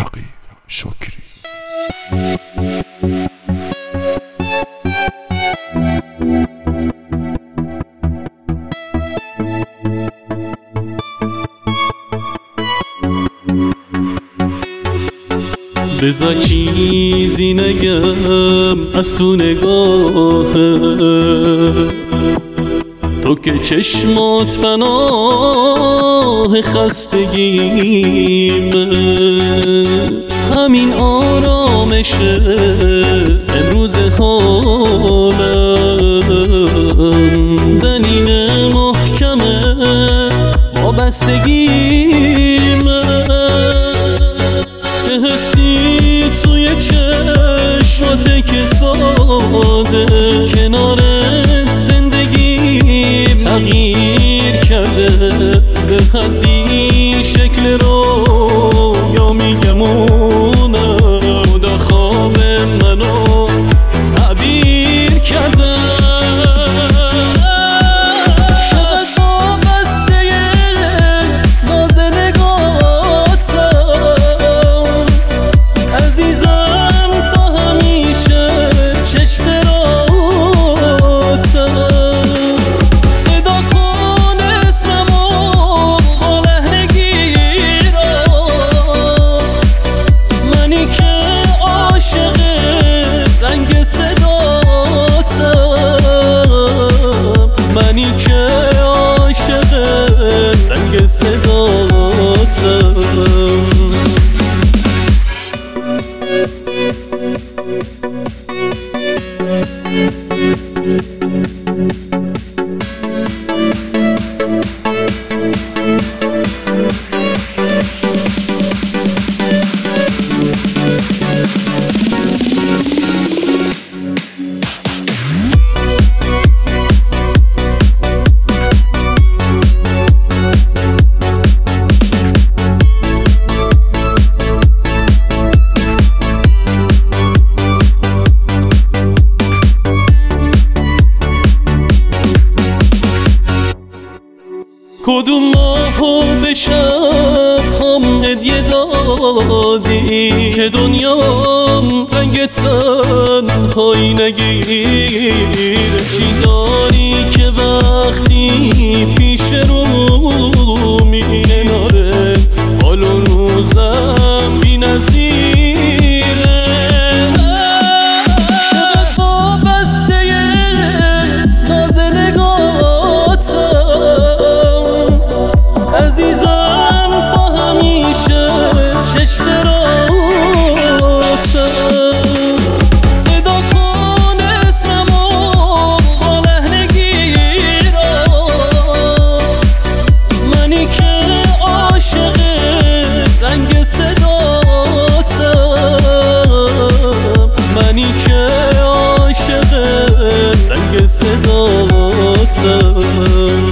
تقی شکری. بذار چیزی نگم از تو نگاهه، تو که چشمات پناه خستگیمه. همین آرامشه امروز حالم، دلیل محکمه وابستگیمه. چه حسی توی چشماته که ساده، کنارت زندگی تغییر کرده. به حدی شکل رو یا میگمونم، خدا خواب منو تعبیر کرده. منی که عاشق رنگ صداتم. کدوم ماهو به شب هم هدیه دادی که دنیام رنگ تنهایی نگیره. چی داری که وقتی پیش رو کناره حال و روزم بی نظیره. شب وابسته ناز نگاتم، عزیزم تا همیشه چشم راتم. صدا کن اسممو با لحن گیرم، منی که عاشق رنگ صداتم. منی که عاشق رنگ صداتم.